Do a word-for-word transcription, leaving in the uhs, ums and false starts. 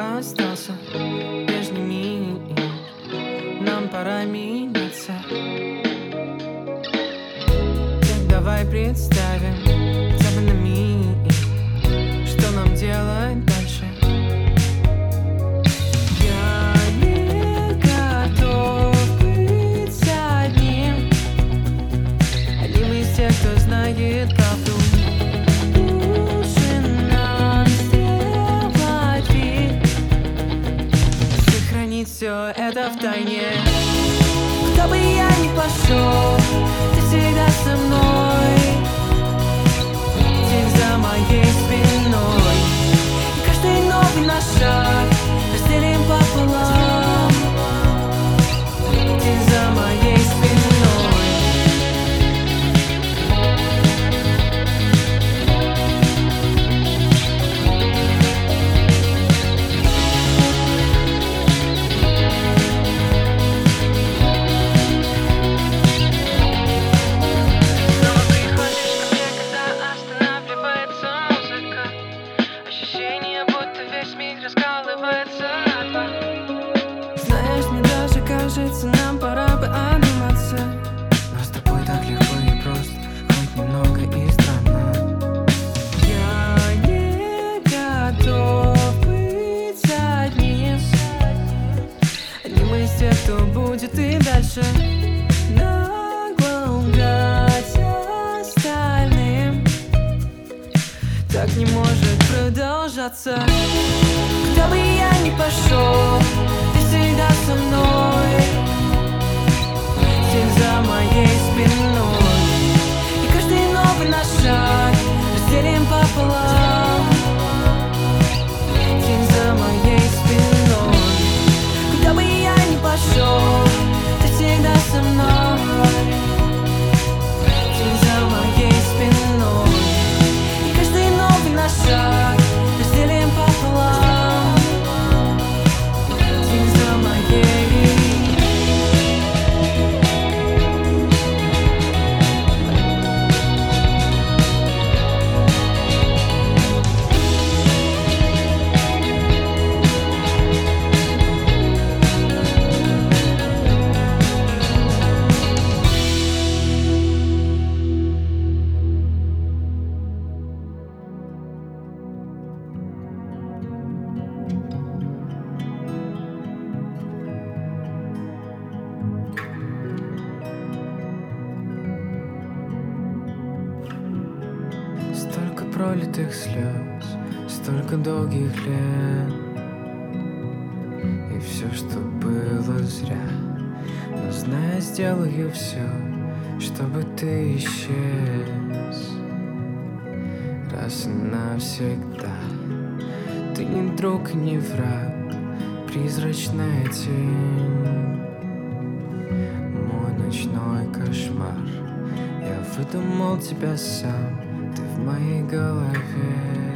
остался прежними, нам пора меняться. Так давай представим хотя бы на миг, что нам делать дальше. Я не готов быть одним, одним из тех, кто знает правду. Все это в тайне. Куда бы я ни пошел, ты всегда со мной. Тень за моей спиной, и каждый новый наш шаг разделим пополам. Тень за моей спиной. Знаешь, мне даже кажется, нам пора бы обниматься. Но с тобой так легко и просто, хоть немного и странно. Я не готов быть одним, одним из тех, кто будет и дальше нагло лгать остальным. Так не может продолжаться. Куда бы я ни пошел, ты всегда со мной. Тень за моей спиной, и каждый новый наш шаг разделим пополам. Тень за моей спиной. Куда бы я ни пошел, ты всегда со мной. Тень за моей спиной, и каждый новый наш шаг разделим пополам. Столько пролитых слез, столько долгих лет, и все, что было зря. Но знаю, сделаю все, чтобы ты исчез раз и навсегда. Ты не друг, не враг, призрачная тень, мой ночной кошмар. Я выдумал тебя сам, ты в моей голове.